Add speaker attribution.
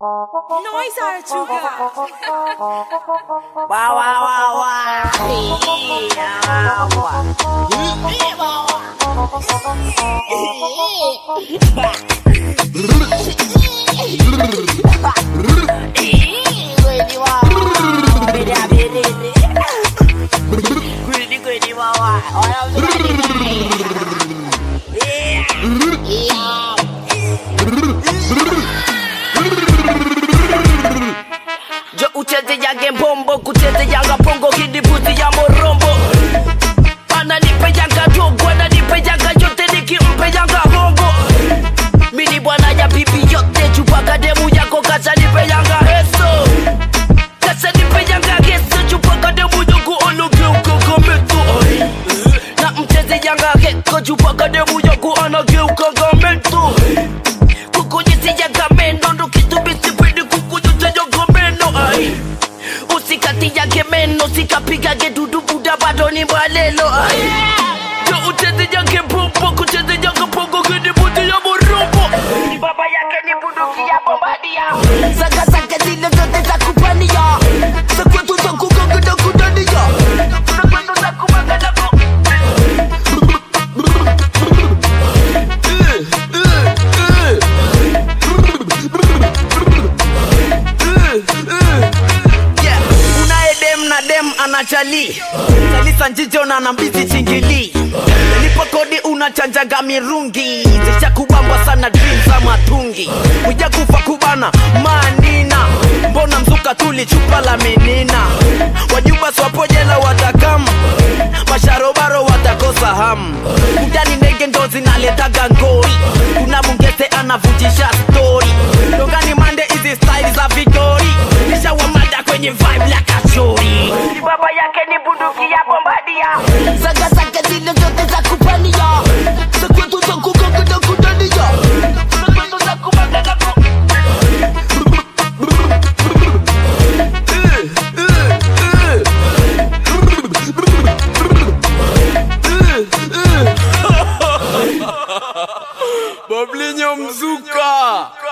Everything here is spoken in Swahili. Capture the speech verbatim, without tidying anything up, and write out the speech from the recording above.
Speaker 1: Noise Archuga.
Speaker 2: Wow, wow, wow, wow. Yeah, wow. Greedy, greedy, wow, wow. Jo ucheze yange bombo, kucheze yanga pongo, kidibuti ya morombo. Ananipe yanga dogo, ananipe yanga yote, nikimpe yanga hongo. Mini bwana ya bibi yote, chupaka demu yako, kasa nipe yanga heso. Kasa nipe yanga heso, chupaka demu yako, aloge ukagamento. Na mcheze yanga heko, chupaka demu yako, anage ukagamento. Kukujisi yanga meno, ndo kitu bisi pidi kukujuse yanga meno. Usikati yake meno, sikapiga ke dudu buda bado ni mbalelo. Jo ucheze yake bombo, kucheze yanga pongo, kidibuti ya morombo. Ni baba yake ni bunduki ya bombadia. Saka saka zile zote za kupania. Sekwetu za kukagada kudania. Sekwetu za kumagada ku. Yeah, unaedem na dem anachali. Salisa njijo na nambizi chingili. Lipo kodi unachanjaga mirungi. Zisha kubamba sana dreams za matungi. Uja kufa kubana manina. Mbona mzuka tuli chupa la menina. Wajuba swapojela watakam. Masharobaro watakosa hamu. Udani ndege ndo zinaletaga ngori. Kuna mungete anavujisha story. Dongani mande hizi style za Vigori. Nisha wamada kwenye vibe la kachori. Ni baba yake ni bunduki ya bombadia. Saka saka zile zote za kupania. Sekwetu za kukagada kudania. Sekwetu za kumagada ku. Bablinyo mzuka.